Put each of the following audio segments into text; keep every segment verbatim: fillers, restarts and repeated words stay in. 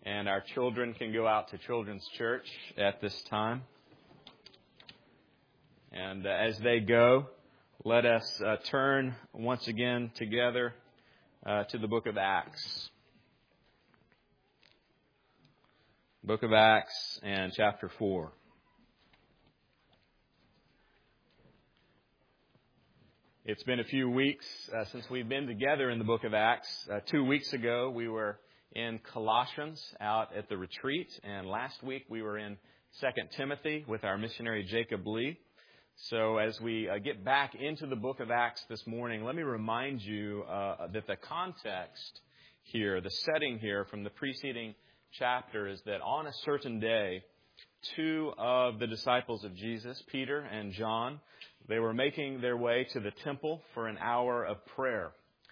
And our children can go out to Children's Church at this time. And uh, as they go, let us uh, turn once again together uh, to the book of Acts. Book of Acts and chapter four. It's been a few weeks uh, since we've been together in the book of Acts. Uh, two weeks ago, we were in Colossians out at the retreat. And last week, we were in Second Timothy with our missionary Jacob Lee. So as we uh, get back into the book of Acts this morning, let me remind you uh, that the context here, the setting here from the preceding chapter is that on a certain day, two of the disciples of Jesus, Peter and John, they were making their way to the temple for an hour of prayer.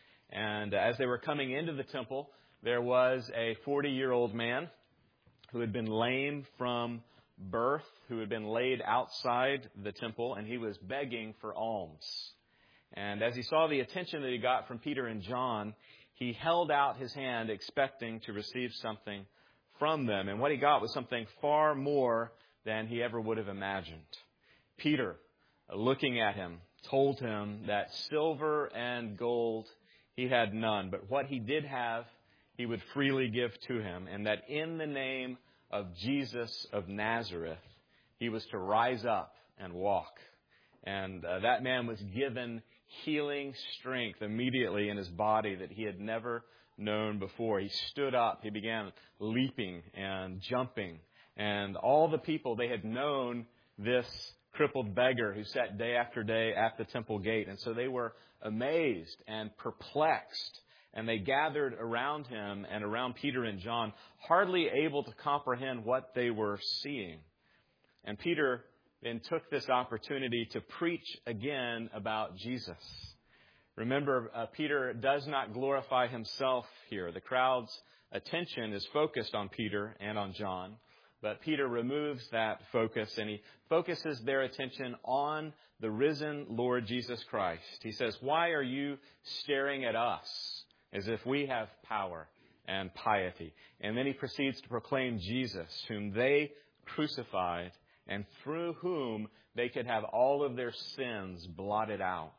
And as they were coming into the temple, there was a forty-year-old man who had been lame from birth, who had been laid outside the temple, and he was begging for alms. And as he saw the attention that he got from Peter and John, he held out his hand expecting to receive something from them. And what he got was something far more than he ever would have imagined. Peter, looking at him, told him that silver and gold he had none, but what he did have, he would freely give to him, and that in the name of Jesus of Nazareth, he was to rise up and walk. And uh, that man was given healing strength immediately in his body that he had never known before. He stood up, he began leaping and jumping, and all the people, they had known this crippled beggar who sat day after day at the temple gate, and so they were amazed and perplexed. And they gathered around him and around Peter and John, hardly able to comprehend what they were seeing. And Peter then took this opportunity to preach again about Jesus. Remember, uh, Peter does not glorify himself here. The crowd's attention is focused on Peter and on John. But Peter removes that focus and he focuses their attention on the risen Lord Jesus Christ. He says, "Why are you staring at us as if we have power and piety?" And then he proceeds to proclaim Jesus, whom they crucified and through whom they could have all of their sins blotted out.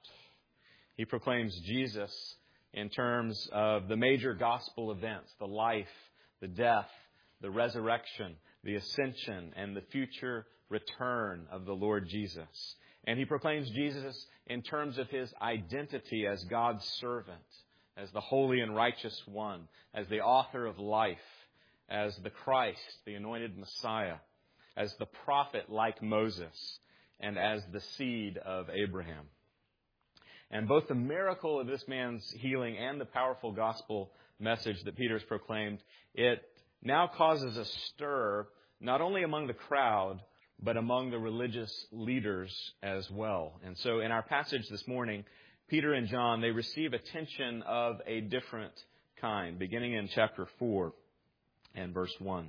He proclaims Jesus in terms of the major gospel events, the life, the death, the resurrection, the ascension, and the future return of the Lord Jesus. And he proclaims Jesus in terms of his identity as God's servant, as the holy and righteous one, as the author of life, as the Christ, the anointed Messiah, as the prophet like Moses, and as the seed of Abraham. And both the miracle of this man's healing and the powerful gospel message that Peter's proclaimed, it now causes a stir, not only among the crowd, but among the religious leaders as well. And so in our passage this morning, Peter and John, they receive attention of a different kind, beginning in chapter four and verse one.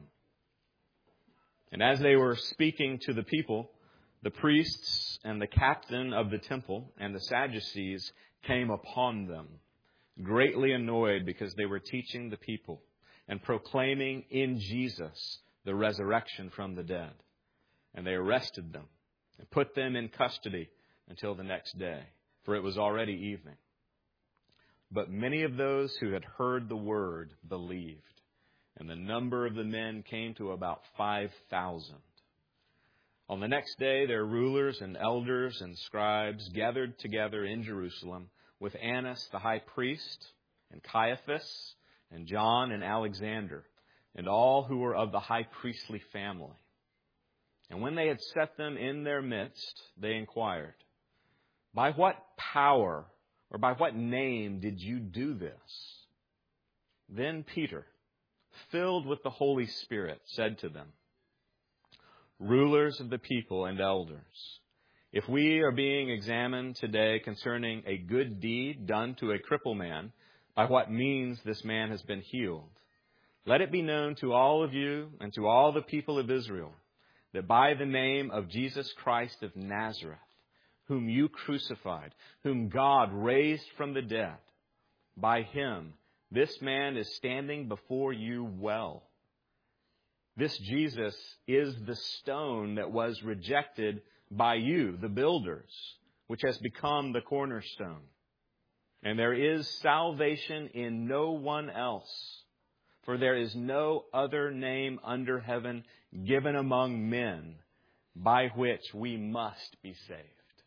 "And as they were speaking to the people, the priests and the captain of the temple and the Sadducees came upon them, greatly annoyed because they were teaching the people and proclaiming in Jesus the resurrection from the dead. And they arrested them and put them in custody until the next day, for it was already evening. But many of those who had heard the word believed, and the number of the men came to about five thousand. On the next day, their rulers and elders and scribes gathered together in Jerusalem with Annas the high priest, and Caiaphas, and John and Alexander, and all who were of the high priestly family. And when they had set them in their midst, they inquired, 'By what power or by what name did you do this?' Then Peter, filled with the Holy Spirit, said to them, 'Rulers of the people and elders, if we are being examined today concerning a good deed done to a crippled man, by what means this man has been healed, let it be known to all of you and to all the people of Israel that by the name of Jesus Christ of Nazareth, whom you crucified, whom God raised from the dead, by him this man is standing before you well. This Jesus is the stone that was rejected by you, the builders, which has become the cornerstone. And there is salvation in no one else, for there is no other name under heaven given among men by which we must be saved.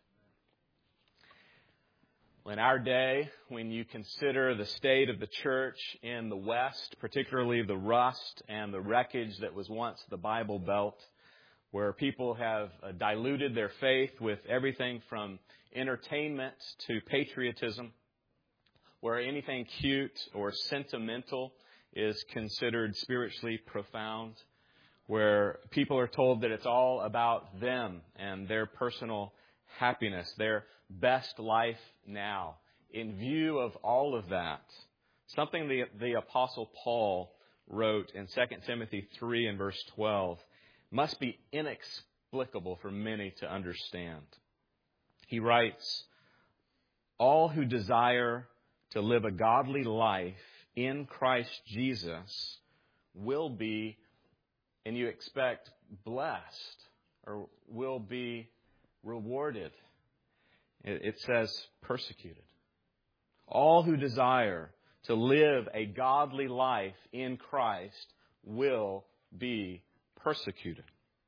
In our day, when you consider the state of the church in the West, particularly the rust and the wreckage that was once the Bible Belt, where people have diluted their faith with everything from entertainment to patriotism, where anything cute or sentimental is considered spiritually profound, where people are told that it's all about them and their personal happiness, their best life now. In view of all of that, something the, the Apostle Paul wrote in Second Timothy three and verse twelve must be inexplicable for many to understand. He writes, "All who desire to live a godly life in Christ Jesus will be," and you expect, blessed, or will be rewarded. It says persecuted. All who desire to live a godly life in Christ will be persecuted.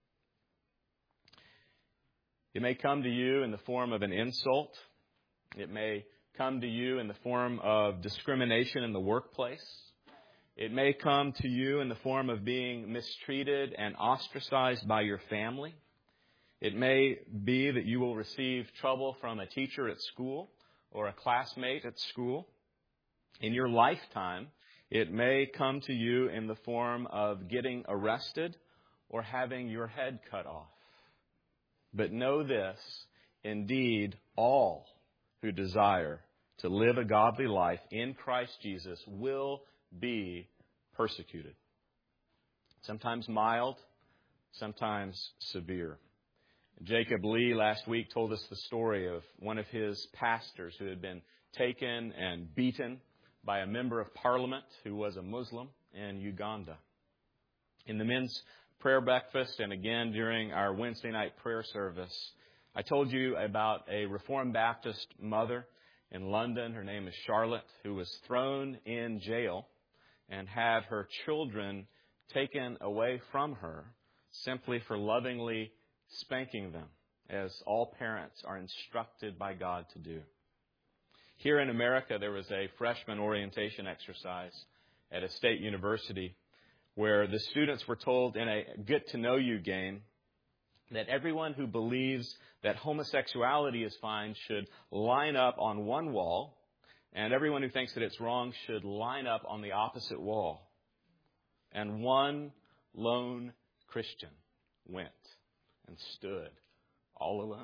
It may come to you in the form of an insult. It may come to you in the form of discrimination in the workplace. It may come to you in the form of being mistreated and ostracized by your family. It may be that you will receive trouble from a teacher at school or a classmate at school. In your lifetime, it may come to you in the form of getting arrested or having your head cut off. But know this, indeed, all who desire to live a godly life in Christ Jesus will be persecuted. Sometimes mild, sometimes severe. Jacob Lee last week told us the story of one of his pastors who had been taken and beaten by a member of parliament who was a Muslim in Uganda. In the men's prayer breakfast and again during our Wednesday night prayer service, I told you about a Reformed Baptist mother in London. Her name is Charlotte, who was thrown in jail and had her children taken away from her simply for lovingly spanking them, as all parents are instructed by God to do. Here in America, there was a freshman orientation exercise at a state university where the students were told in a get-to-know-you game that everyone who believes that homosexuality is fine should line up on one wall, and everyone who thinks that it's wrong should line up on the opposite wall. And one lone Christian went and stood all alone.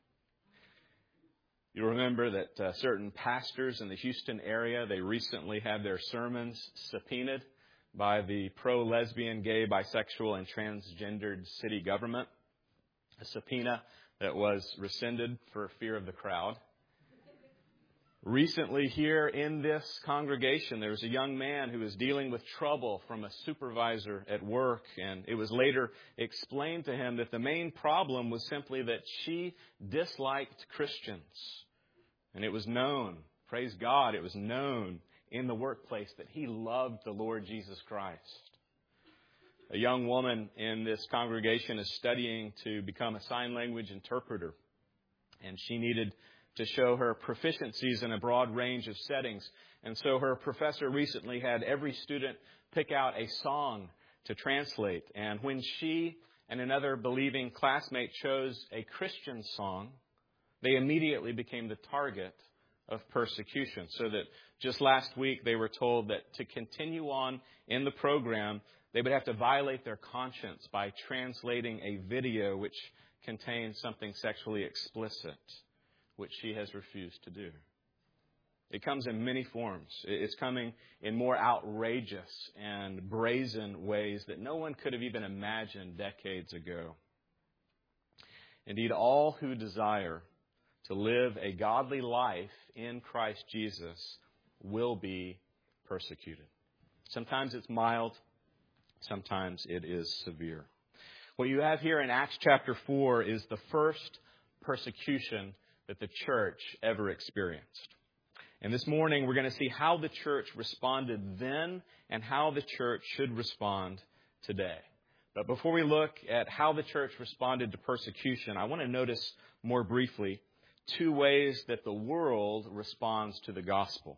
You remember that uh, certain pastors in the Houston area, they recently had their sermons subpoenaed by the pro-lesbian, gay, bisexual, and transgendered city government. A subpoena that was rescinded for fear of the crowd. Recently here in this congregation, there was a young man who was dealing with trouble from a supervisor at work, and it was later explained to him that the main problem was simply that she disliked Christians. And it was known, praise God, it was known in the workplace that he loved the Lord Jesus Christ. A young woman in this congregation is studying to become a sign language interpreter, and she needed to show her proficiencies in a broad range of settings. And so her professor recently had every student pick out a song to translate. And when she and another believing classmate chose a Christian song, they immediately became the target of persecution. So that just last week they were told that to continue on in the program, they would have to violate their conscience by translating a video which contains something sexually explicit, which she has refused to do. It comes in many forms. It's coming in more outrageous and brazen ways that no one could have even imagined decades ago. Indeed, all who desire to live a godly life in Christ Jesus will be persecuted. Sometimes it's mild, Sometimes it is severe. What you have here in Acts chapter four is the first persecution that the church ever experienced. And this morning we're going to see how the church responded then and how the church should respond today. But before we look at how the church responded to persecution, I want to notice more briefly two ways that the world responds to the gospel.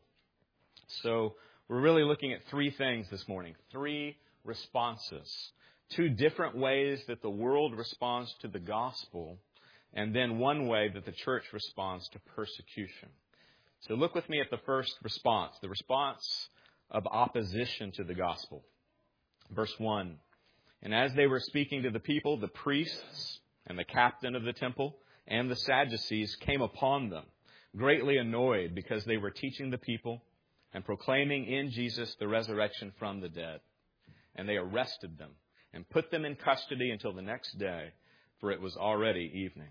So we're really looking at three things this morning, three responses, two different ways that the world responds to the gospel, and then one way that the church responds to persecution. So look with me at the first response, the response of opposition to the gospel. Verse one, and as they were speaking to the people, the priests and the captain of the temple and the Sadducees came upon them, greatly annoyed because they were teaching the people and proclaiming in Jesus the resurrection from the dead. And they arrested them and put them in custody until the next day, for it was already evening.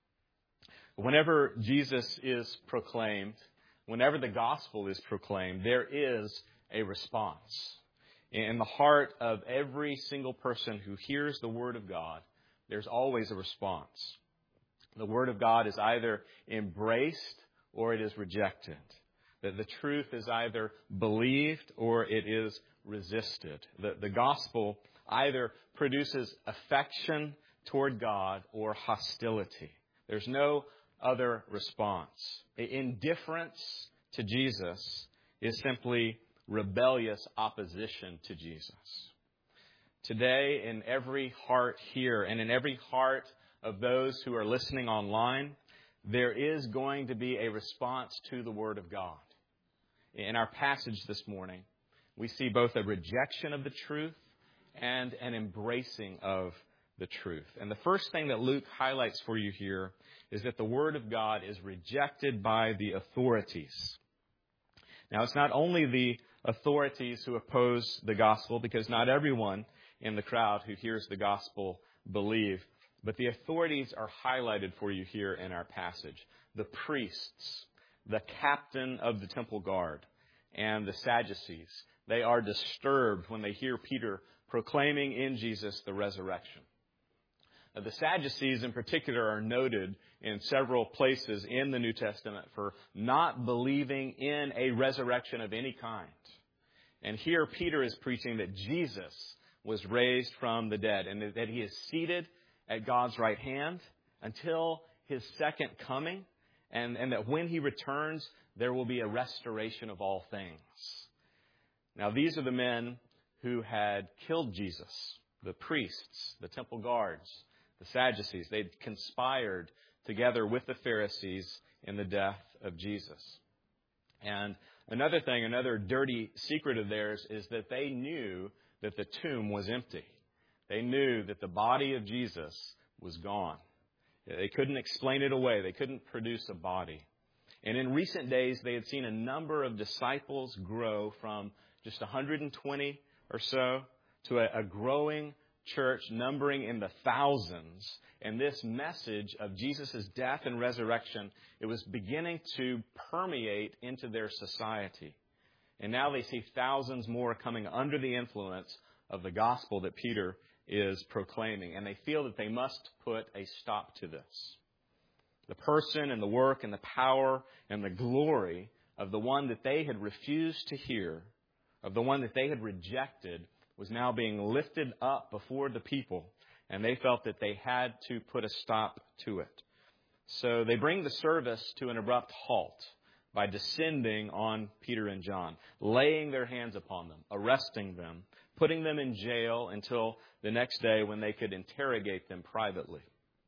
Whenever Jesus is proclaimed, whenever the gospel is proclaimed, there is a response. In the heart of every single person who hears the Word of God, there's always a response. The Word of God is either embraced or it is rejected. That the truth is either believed or it is resisted. The, the gospel either produces affection toward God or hostility. There's no other response. Indifference to Jesus is simply rebellious opposition to Jesus. Today, in every heart here and in every heart of those who are listening online, there is going to be a response to the Word of God. In our passage this morning, we see both a rejection of the truth and an embracing of the truth. And the first thing that Luke highlights for you here is that the Word of God is rejected by the authorities. Now, it's not only the authorities who oppose the gospel, because not everyone in the crowd who hears the gospel believe, but the authorities are highlighted for you here in our passage. The priests, the captain of the temple guard, and the Sadducees. They are disturbed when they hear Peter proclaiming in Jesus the resurrection. Now, the Sadducees in particular are noted in several places in the New Testament for not believing in a resurrection of any kind. And here Peter is preaching that Jesus was raised from the dead and that he is seated at God's right hand until his second coming. And, and that when he returns, there will be a restoration of all things. Now, these are the men who had killed Jesus, the priests, the temple guards, the Sadducees. They'd conspired together with the Pharisees in the death of Jesus. And another thing, another dirty secret of theirs is that they knew that the tomb was empty. They knew that the body of Jesus was gone. They couldn't explain it away. They couldn't produce a body. And in recent days, they had seen a number of disciples grow from just one hundred twenty or so to a, a growing church numbering in the thousands. And this message of Jesus' death and resurrection, it was beginning to permeate into their society. And now they see thousands more coming under the influence of the gospel that Peter is proclaiming. And they feel that they must put a stop to this. The person and the work and the power and the glory of the one that they had refused to hear, of the one that they had rejected, was now being lifted up before the people. And they felt that they had to put a stop to it. So they bring the service to an abrupt halt by descending on Peter and John, laying their hands upon them, arresting them, putting them in jail until the next day when they could interrogate them privately.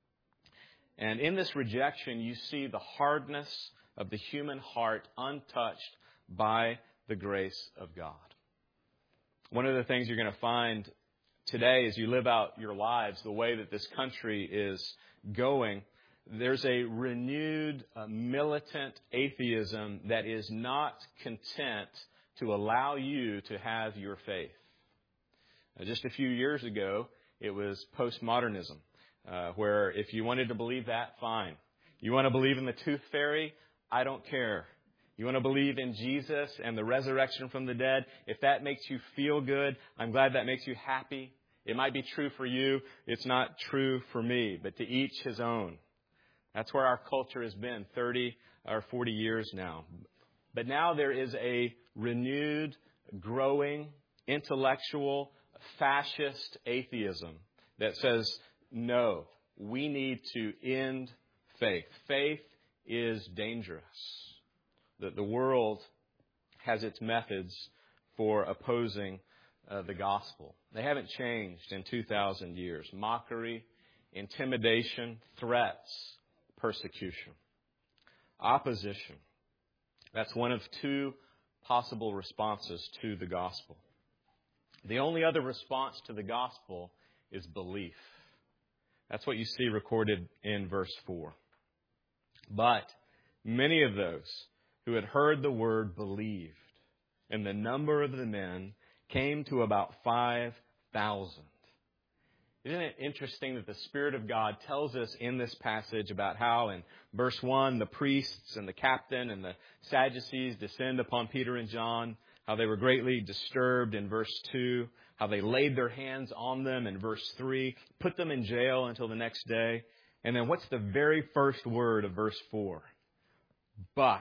And in this rejection, you see the hardness of the human heart untouched by the grace of God. One of the things you're going to find today as you live out your lives, the way that this country is going, there's a renewed uh, militant atheism that is not content to allow you to have your faith. Uh, just a few years ago, it was postmodernism, uh, where if you wanted to believe that, fine. You want to believe in the tooth fairy? I don't care. You want to believe in Jesus and the resurrection from the dead? If that makes you feel good, I'm glad that makes you happy. It might be true for you. It's not true for me, but to each his own. That's where our culture has been thirty or forty years now. But now there is a renewed, growing, intellectual, fascist atheism that says, no, we need to end faith. Faith is dangerous. That the world has its methods for opposing uh, the gospel. They haven't changed in two thousand years. Mockery, intimidation, threats, persecution, opposition. That's one of two possible responses to the gospel. The only other response to the gospel is belief. That's what you see recorded in verse four. But many of those who had heard the word believed, and the number of the men came to about five thousand. Isn't it interesting that the Spirit of God tells us in this passage about how in verse one the priests and the captain and the Sadducees descend upon Peter and John, how they were greatly disturbed in verse two, how they laid their hands on them in verse three, put them in jail until the next day. And then what's the very first word of verse four? But.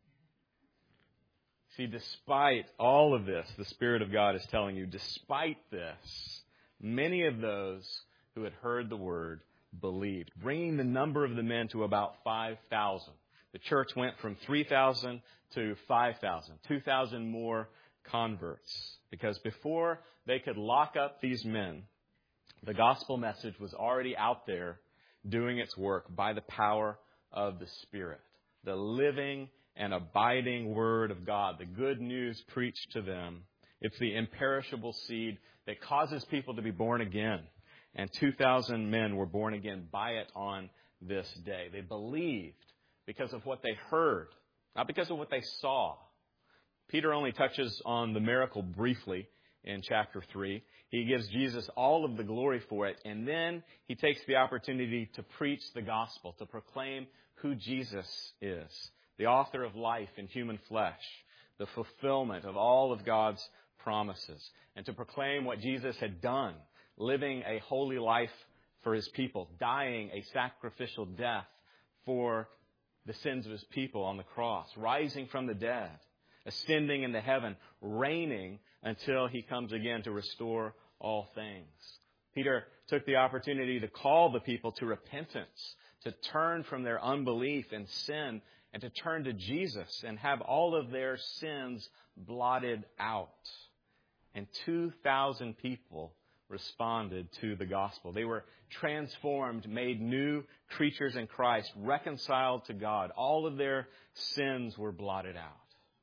See, despite all of this, the Spirit of God is telling you, despite this, many of those who had heard the word believed, bringing the number of the men to about five thousand. The church went from three thousand to five thousand, two thousand more converts. Because before they could lock up these men, the gospel message was already out there doing its work by the power of the Spirit. The living and abiding Word of God, the good news preached to them. It's the imperishable seed that causes people to be born again. And two thousand men were born again by it on this day. They believed because of what they heard, not because of what they saw. Peter only touches on the miracle briefly in chapter three. He gives Jesus all of the glory for it, and then he takes the opportunity to preach the gospel, to proclaim who Jesus is, the author of life in human flesh, the fulfillment of all of God's promises, and to proclaim what Jesus had done, living a holy life for his people, dying a sacrificial death for the sins of his people on the cross, rising from the dead, ascending into heaven, reigning until he comes again to restore all things. Peter took the opportunity to call the people to repentance, to turn from their unbelief and sin, and to turn to Jesus and have all of their sins blotted out. And two thousand people responded to the gospel. They were transformed, made new creatures in Christ, reconciled to God. All of their sins were blotted out.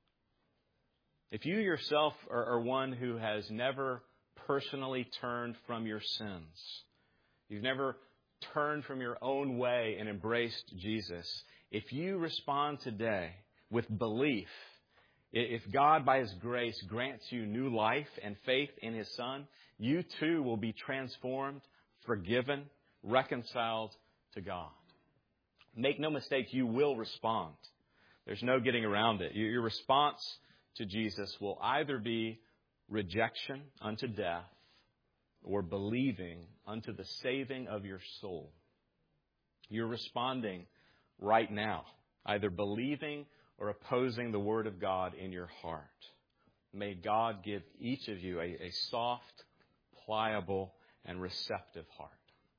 If you yourself are, are one who has never personally turned from your sins, you've never turned from your own way and embraced Jesus, if you respond today with belief, if God by His grace grants you new life and faith in His Son, you too will be transformed, forgiven, reconciled to God. Make no mistake, you will respond. There's no getting around it. Your response to Jesus will either be rejection unto death or believing unto the saving of your soul. You're responding right now, either believing or opposing the Word of God in your heart. May God give each of you a, a soft, pliable, and receptive heart.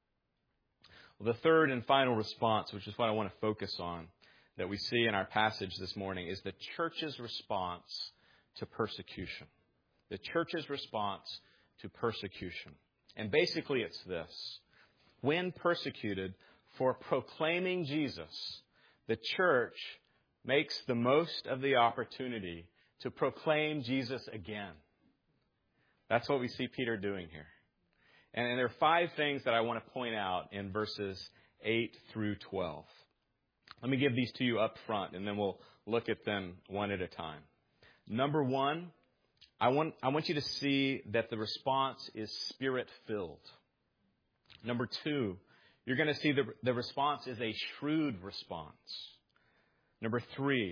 Well, the third and final response, which is what I want to focus on, that we see in our passage this morning, is the church's response to persecution. The church's response to persecution. And basically it's this. When persecuted for proclaiming Jesus, the church makes the most of the opportunity to proclaim Jesus again. That's what we see Peter doing here. And there are five things that I want to point out in verses eight through twelve. Let me give these to you up front, and then we'll look at them one at a time. Number one, I want, I want you to see that the response is Spirit-filled. Number two, you're going to see the, the response is a shrewd response. Number three,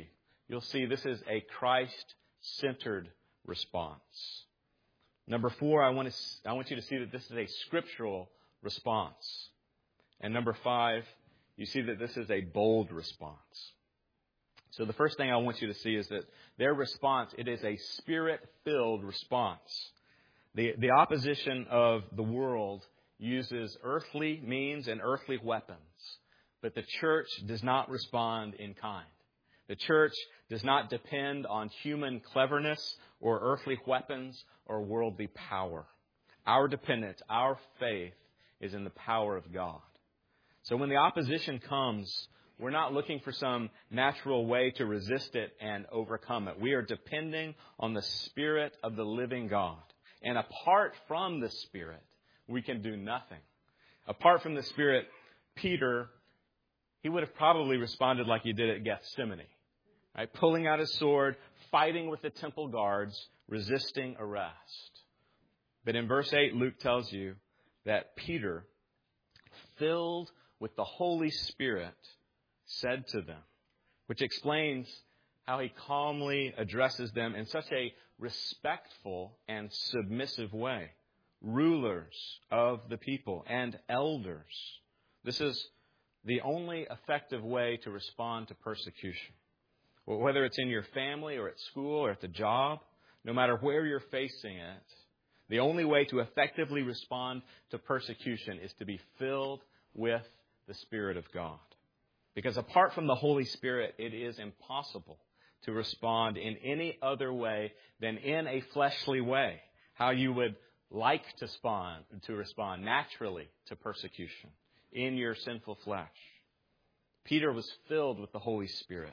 you'll see this is a Christ-centered response. Number four, I want to, I want you to see that this is a scriptural response. And number five, you see that this is a bold response. So the first thing I want you to see is that their response, it is a Spirit-filled response. The, the opposition of the world uses earthly means and earthly weapons, but the church does not respond in kind. The church does not depend on human cleverness or earthly weapons or worldly power. Our dependence, our faith is in the power of God. So when the opposition comes, we're not looking for some natural way to resist it and overcome it. We are depending on the Spirit of the living God. And apart from the Spirit, we can do nothing. Apart from the Spirit, Peter, he would have probably responded like he did at Gethsemane, right? Pulling out his sword, fighting with the temple guards, resisting arrest. But in verse eight, Luke tells you that Peter, filled with the Holy Spirit, said to them, which explains how he calmly addresses them in such a respectful and submissive way. Rulers of the people and elders. This is the only effective way to respond to persecution. Whether it's in your family or at school or at the job, no matter where you're facing it, the only way to effectively respond to persecution is to be filled with the Spirit of God. Because apart from the Holy Spirit, it is impossible to respond in any other way than in a fleshly way. How you would like to respond, to respond naturally to persecution in your sinful flesh. Peter was filled with the Holy Spirit.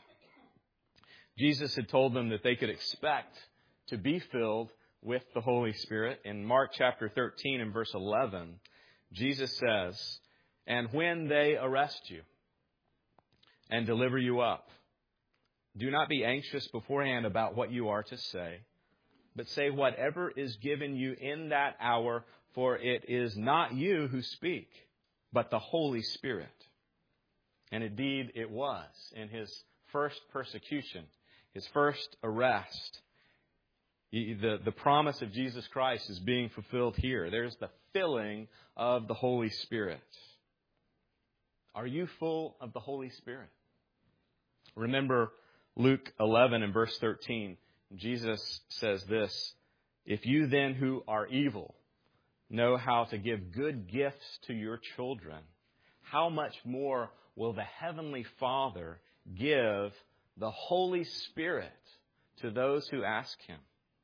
Jesus had told them that they could expect to be filled with the Holy Spirit. In Mark chapter thirteen and verse eleven, Jesus says, "And when they arrest you and deliver you up, do not be anxious beforehand about what you are to say, but say whatever is given you in that hour, for it is not you who speak, but the Holy Spirit." And indeed it was in his first persecution, his first arrest. The, the promise of Jesus Christ is being fulfilled here. There's the filling of the Holy Spirit. Are you full of the Holy Spirit? Remember Luke eleven and verse thirteen. Jesus says this, "If you then who are evil know how to give good gifts to your children, how much more will the Heavenly Father give the Holy Spirit to those who ask Him?"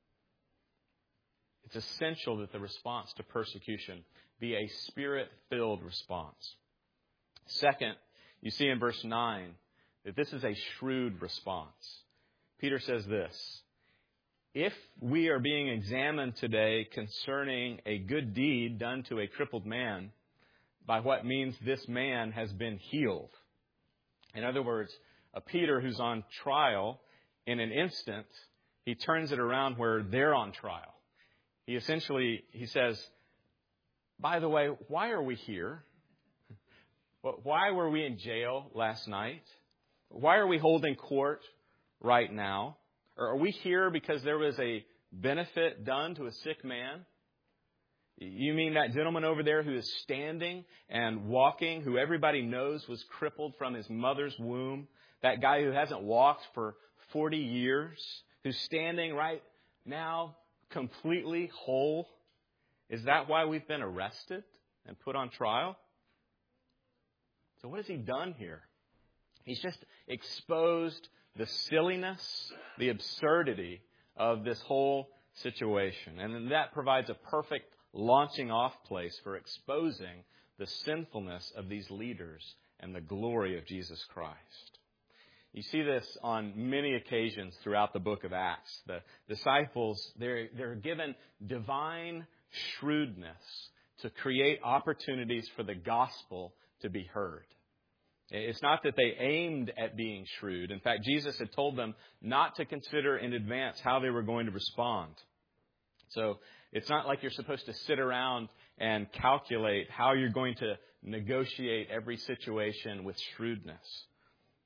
It's essential that the response to persecution be a Spirit-filled response. Second, you see in verse nine that this is a shrewd response. Peter says this, "If we are being examined today concerning a good deed done to a crippled man, by what means this man has been healed." In other words, a Peter who's on trial, in an instant, he turns it around where they're on trial. He essentially, he says, "By the way, why are we here? Why were we in jail last night? Why are we holding court right now? Or are we here because there was a benefit done to a sick man? You mean that gentleman over there who is standing and walking, who everybody knows was crippled from his mother's womb? That guy who hasn't walked for forty years, who's standing right now completely whole? Is that why we've been arrested and put on trial?" So what has he done here? He's just exposed the silliness, the absurdity of this whole situation. And then that provides a perfect launching off place for exposing the sinfulness of these leaders and the glory of Jesus Christ. You see this on many occasions throughout the book of Acts. The disciples, they're, they're given divine shrewdness to create opportunities for the gospel to be heard. It's not that they aimed at being shrewd. In fact, Jesus had told them not to consider in advance how they were going to respond. So it's not like you're supposed to sit around and calculate how you're going to negotiate every situation with shrewdness.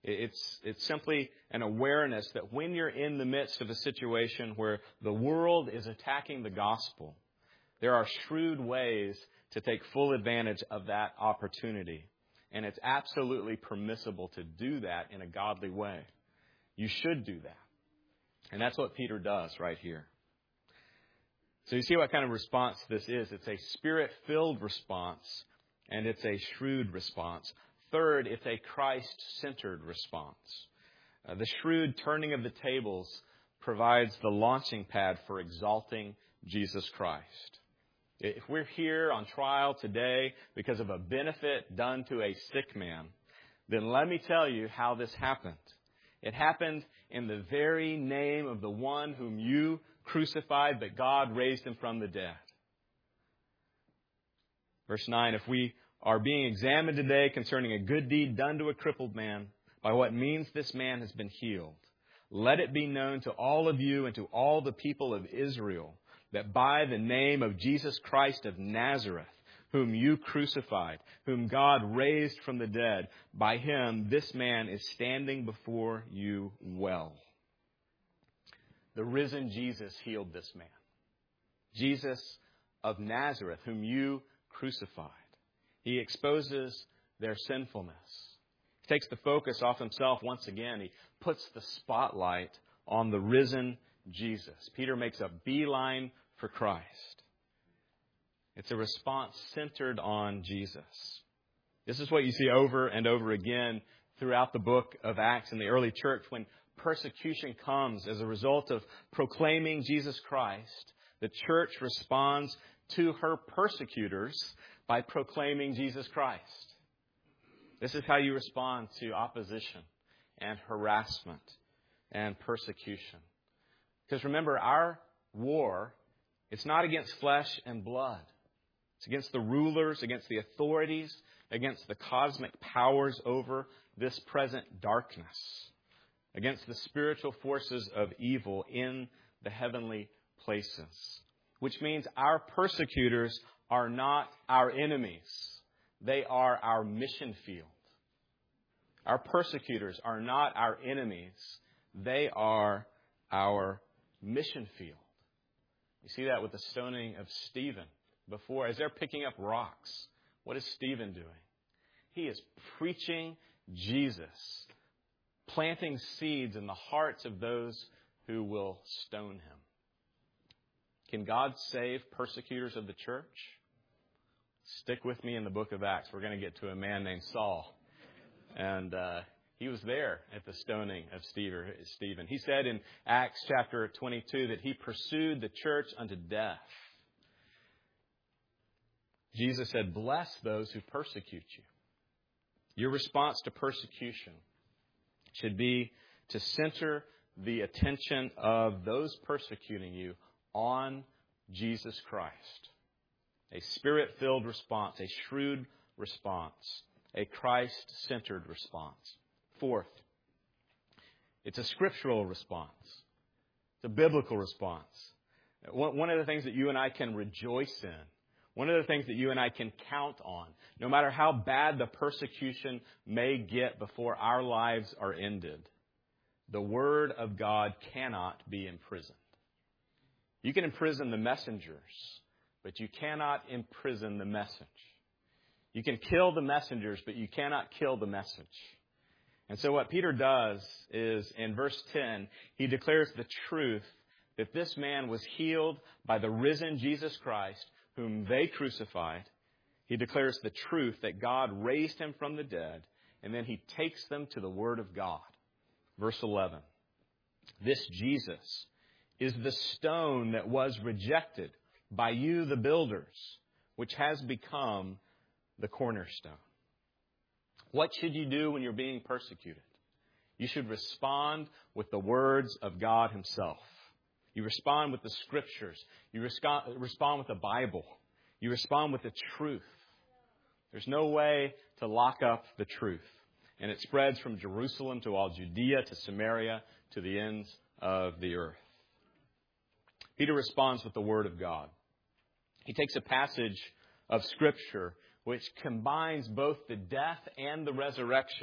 It's, it's simply an awareness that when you're in the midst of a situation where the world is attacking the gospel, there are shrewd ways to take full advantage of that opportunity. And it's absolutely permissible to do that in a godly way. You should do that. And that's what Peter does right here. So you see what kind of response this is. It's a Spirit-filled response, and it's a shrewd response. Third, it's a Christ-centered response. Uh, the shrewd turning of the tables provides the launching pad for exalting Jesus Christ. If we're here on trial today because of a benefit done to a sick man, then let me tell you how this happened. It happened in the very name of the one whom you crucified, but God raised him from the dead. Verse nine, if we are being examined today concerning a good deed done to a crippled man, by what means this man has been healed, let it be known to all of you and to all the people of Israel that by the name of Jesus Christ of Nazareth, whom you crucified, whom God raised from the dead, by him this man is standing before you well. The risen Jesus healed this man. Jesus of Nazareth, whom you crucified. He exposes their sinfulness. He takes the focus off himself once again. He puts the spotlight on the risen Jesus. Peter makes a beeline for Christ. It's a response centered on Jesus. This is what you see over and over again throughout the book of Acts in the early church. When persecution comes as a result of proclaiming Jesus Christ, the church responds to her persecutors by proclaiming Jesus Christ. This is how you respond to opposition and harassment and persecution. Because remember, our war, it's not against flesh and blood. It's against the rulers, against the authorities, against the cosmic powers over this present darkness, against the spiritual forces of evil in the heavenly places. Which means our persecutors are not our enemies. They are our mission field. Our persecutors are not our enemies. They are our mission field. You see that with the stoning of Stephen. Before, as they're picking up rocks, what is Stephen doing? He is preaching Jesus, planting seeds in the hearts of those who will stone him. Can God save persecutors of the church? Stick with me in the book of Acts. We're going to get to a man named Saul. And uh, he was there at the stoning of Stephen. He said in Acts chapter twenty-two that he pursued the church unto death. Jesus said, bless those who persecute you. Your response to persecution should be to center the attention of those persecuting you on Jesus Christ. A Spirit-filled response, a shrewd response, a Christ-centered response. Fourth, it's a scriptural response. It's a biblical response. One of the things that you and I can rejoice in, one of the things that you and I can count on, no matter how bad the persecution may get before our lives are ended, the Word of God cannot be imprisoned. You can imprison the messengers, but you cannot imprison the message. You can kill the messengers, but you cannot kill the message. And so what Peter does is, in verse ten, he declares the truth that this man was healed by the risen Jesus Christ, whom they crucified. He declares the truth that God raised him from the dead, and then he takes them to the Word of God. Verse eleven, this Jesus is the stone that was rejected by you, the builders, which has become the cornerstone. What should you do when you're being persecuted? You should respond with the words of God himself. You respond with the Scriptures. You respond with the Bible. You respond with the truth. There's no way to lock up the truth. And it spreads from Jerusalem to all Judea, to Samaria, to the ends of the earth. Peter responds with the Word of God. He takes a passage of Scripture which combines both the death and the resurrection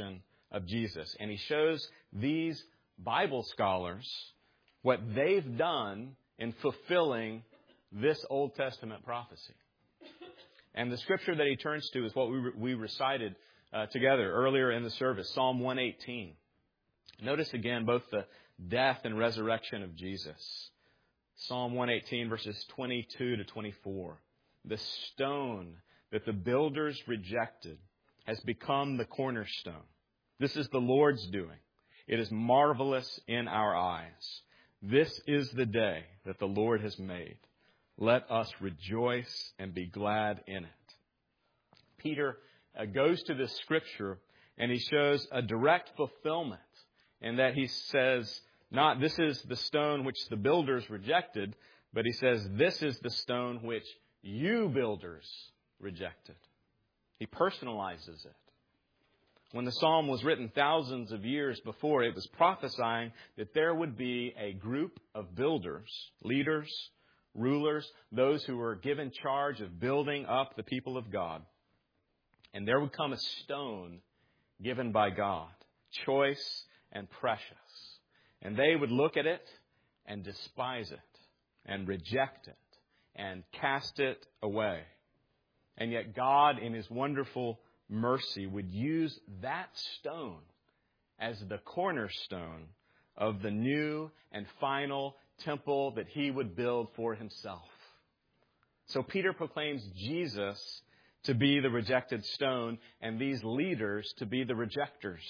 of Jesus. And he shows these Bible scholars what they've done in fulfilling this Old Testament prophecy. And the scripture that he turns to is what we, we recited uh, together earlier in the service, Psalm one eighteen. Notice again both the death and resurrection of Jesus. Psalm one eighteen, verses twenty-two to twenty-four. The stone that the builders rejected has become the cornerstone. This is the Lord's doing. It is marvelous in our eyes. This is the day that the Lord has made. Let us rejoice and be glad in it. Peter uh, goes to this scripture and he shows a direct fulfillment in that he says, not this is the stone which the builders rejected, but he says this is the stone which you builders rejected. He personalizes it. When the psalm was written thousands of years before, it was prophesying that there would be a group of builders, leaders, rulers, those who were given charge of building up the people of God. And there would come a stone given by God, choice and precious. And they would look at it and despise it and reject it and cast it away. And yet God, in His wonderful mercy, would use that stone as the cornerstone of the new and final temple that He would build for Himself. So Peter proclaims Jesus to be the rejected stone and these leaders to be the rejectors.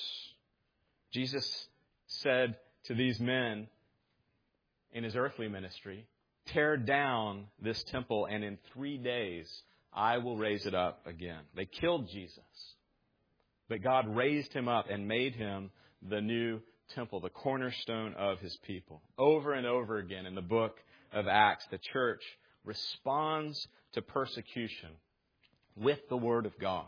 Jesus said to these men in His earthly ministry, tear down this temple and in three days I will raise it up again. They killed Jesus, but God raised Him up and made Him the new temple, the cornerstone of His people. Over and over again in the book of Acts, the church responds to persecution with the Word of God.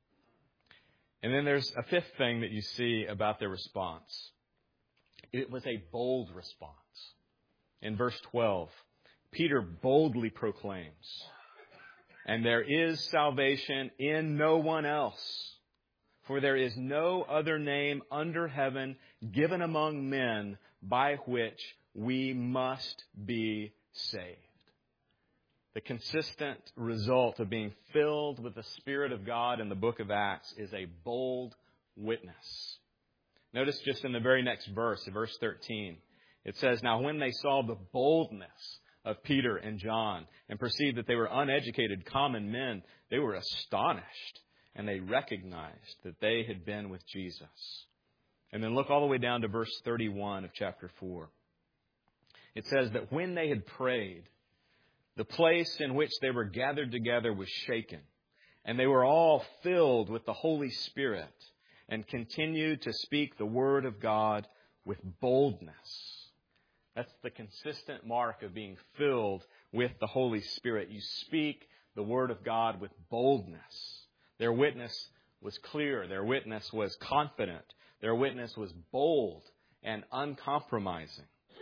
And then there's a fifth thing that you see about their response. It was a bold response. In verse twelve, Peter boldly proclaims, and there is salvation in no one else, for there is no other name under heaven given among men by which we must be saved. The consistent result of being filled with the Spirit of God in the book of Acts is a bold witness. Notice just in the very next verse, verse thirteen, it says, now when they saw the boldness of Peter and John and perceived that they were uneducated common men, they were astonished and they recognized that they had been with Jesus. And then look all the way down to verse thirty-one of chapter four. It says that when they had prayed, the place in which they were gathered together was shaken, and they were all filled with the Holy Spirit and continued to speak the word of God with boldness. That's the consistent mark of being filled with the Holy Spirit. You speak the word of God with boldness. Their witness was clear. Their witness was confident. Their witness was bold and uncompromising.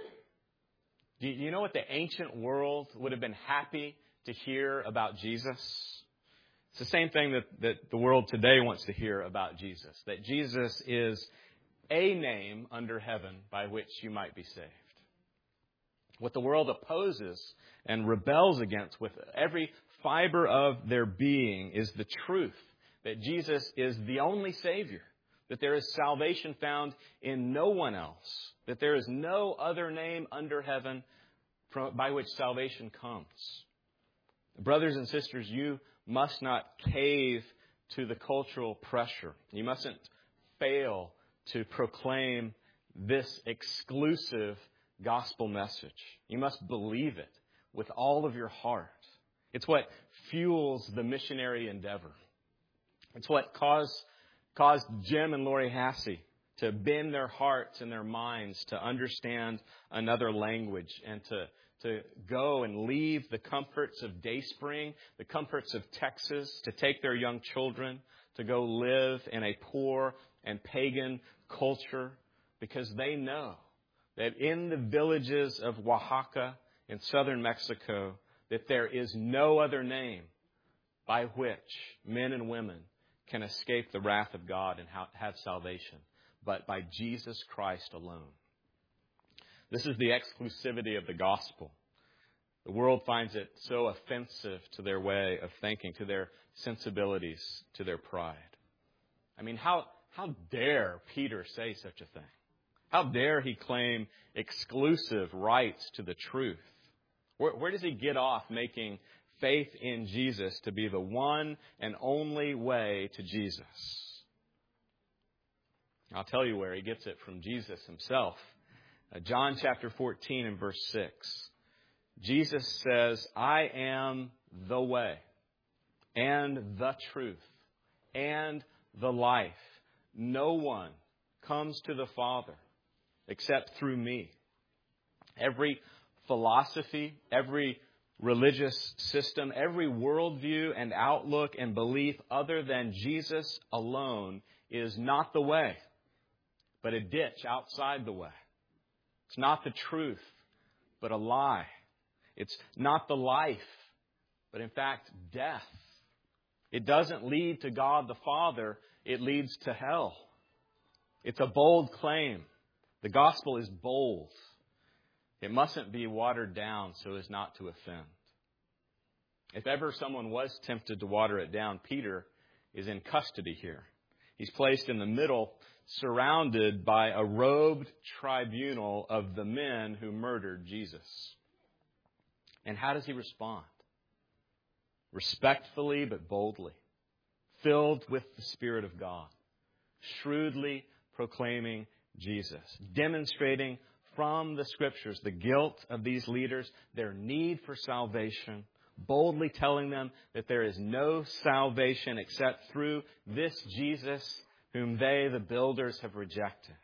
Do you know what the ancient world would have been happy to hear about Jesus? It's the same thing that, that the world today wants to hear about Jesus. That Jesus is a name under heaven by which you might be saved. What the world opposes and rebels against with every fiber of their being is the truth that Jesus is the only Savior, that there is salvation found in no one else, that there is no other name under heaven from, by which salvation comes. Brothers and sisters, you must not cave to the cultural pressure. You mustn't fail to proclaim this exclusive gospel message. You must believe it with all of your heart. It's what fuels the missionary endeavor. It's what caused, caused Jim and Lori Hassey to bend their hearts and their minds to understand another language and to, to go and leave the comforts of Dayspring, the comforts of Texas, to take their young children to go live in a poor and pagan culture because they know that in the villages of Oaxaca in southern Mexico, that there is no other name by which men and women can escape the wrath of God and have salvation but by Jesus Christ alone. This is the exclusivity of the gospel. The world finds it so offensive to their way of thinking, to their sensibilities, to their pride. I mean, how, how dare Peter say such a thing? How dare he claim exclusive rights to the truth? Where, where does he get off making faith in Jesus to be the one and only way to Jesus? I'll tell you where he gets it from Jesus himself. Uh, John chapter fourteen and verse six. Jesus says, I am the way and the truth and the life. No one comes to the Father except through me. Every philosophy, every religious system, every worldview and outlook and belief other than Jesus alone is not the way, but a ditch outside the way. It's not the truth, but a lie. It's not the life, but in fact, death. It doesn't lead to God the Father. It leads to hell. It's a bold claim. The gospel is bold. It mustn't be watered down so as not to offend. If ever someone was tempted to water it down, Peter is in custody here. He's placed in the middle, surrounded by a robed tribunal of the men who murdered Jesus. And how does he respond? Respectfully but boldly, filled with the Spirit of God, shrewdly proclaiming Jesus, demonstrating from the Scriptures the guilt of these leaders, their need for salvation, boldly telling them that there is no salvation except through this Jesus whom they, the builders, have rejected.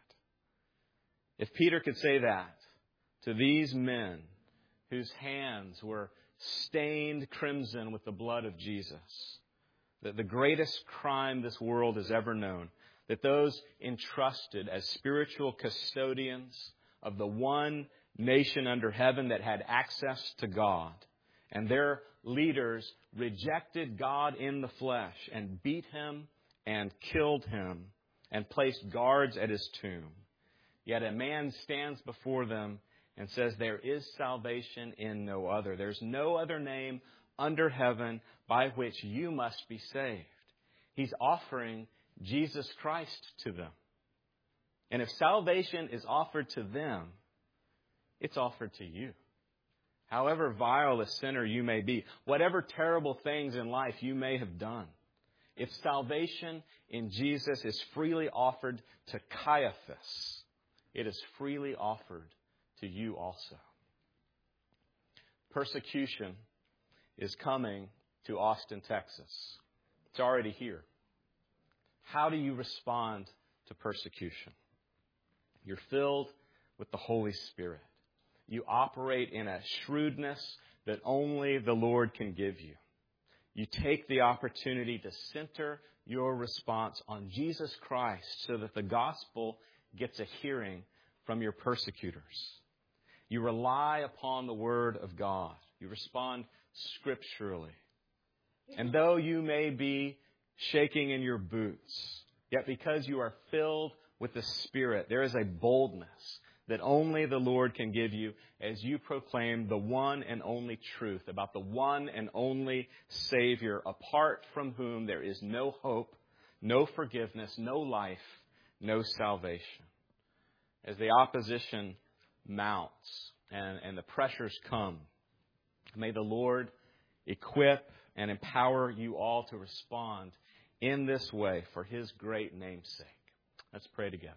If Peter could say that to these men whose hands were stained crimson with the blood of Jesus, that the greatest crime this world has ever known, that those entrusted as spiritual custodians of the one nation under heaven that had access to God, and their leaders rejected God in the flesh and beat him and killed him and placed guards at his tomb. Yet a man stands before them and says, there is salvation in no other. There's no other name under heaven by which you must be saved. He's offering Jesus Christ to them. And if salvation is offered to them, it's offered to you. However vile a sinner you may be, whatever terrible things in life you may have done, if salvation in Jesus is freely offered to Caiaphas, it is freely offered to you also. Persecution is coming to Austin, Texas. It's already here. How do you respond to persecution? You're filled with the Holy Spirit. You operate in a shrewdness that only the Lord can give you. You take the opportunity to center your response on Jesus Christ so that the gospel gets a hearing from your persecutors. You rely upon the Word of God. You respond scripturally. And though you may be shaking in your boots, yet because you are filled with the Spirit, there is a boldness that only the Lord can give you as you proclaim the one and only truth about the one and only Savior, apart from whom there is no hope, no forgiveness, no life, no salvation. As the opposition mounts and, and the pressures come, may the Lord equip and empower you all to respond in this way for His great name's sake. Let's pray together.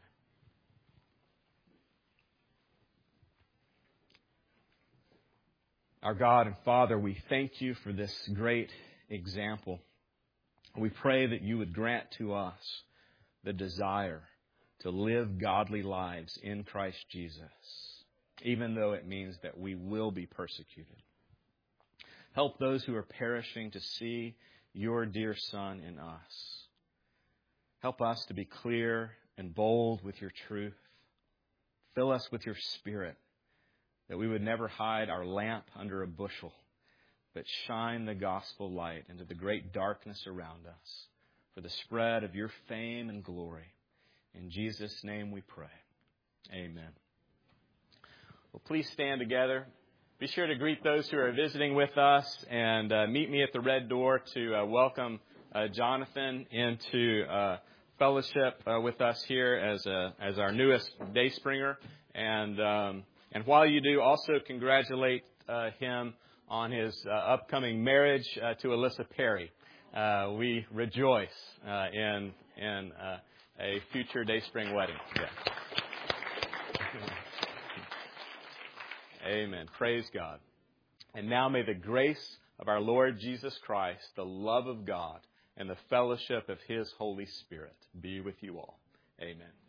Our God and Father, we thank you for this great example. We pray that you would grant to us the desire to live godly lives in Christ Jesus, even though it means that we will be persecuted. Help those who are perishing to see your dear Son in us. Help us to be clear and bold with your truth. Fill us with your Spirit, that we would never hide our lamp under a bushel, but shine the gospel light into the great darkness around us for the spread of your fame and glory. In Jesus' name we pray. Amen. Well, please stand together. Be sure to greet those who are visiting with us, and uh, meet me at the red door to uh, welcome uh, Jonathan into uh, fellowship uh, with us here as a, as our newest Dayspringer. And um, and while you do, also congratulate uh, him on his uh, upcoming marriage uh, to Alyssa Perry. Uh, we rejoice uh, in in uh, a future Dayspring wedding. Yeah. Amen. Praise God. And now may the grace of our Lord Jesus Christ, the love of God, and the fellowship of His Holy Spirit be with you all. Amen.